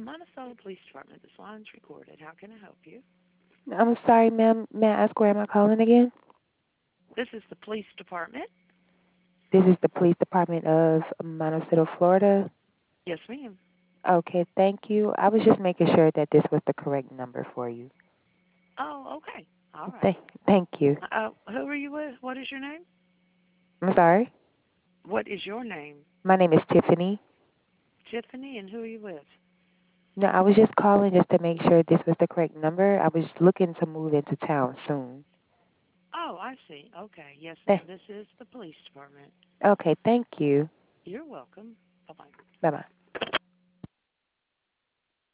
Monticello Police Department. This line's recorded. How can I help you? I'm sorry, ma'am. May I ask where am I calling again? This is the police department. This is the police department of Montecito, Florida. Yes, ma'am. Okay, thank you. I was just making sure that this was the correct number for you. Oh, okay. All right. Thank, thank you. Who are you with? What is your name? I'm sorry. What is your name? My name is Tiffany. Tiffany, and who are you with? No, I was just calling just to make sure this was the correct number. I was looking to move into town soon. Oh, I see. Okay. Yes, Th- ma'am. This is the police department. okay, thank you. You're welcome. Bye-bye. Bye bye.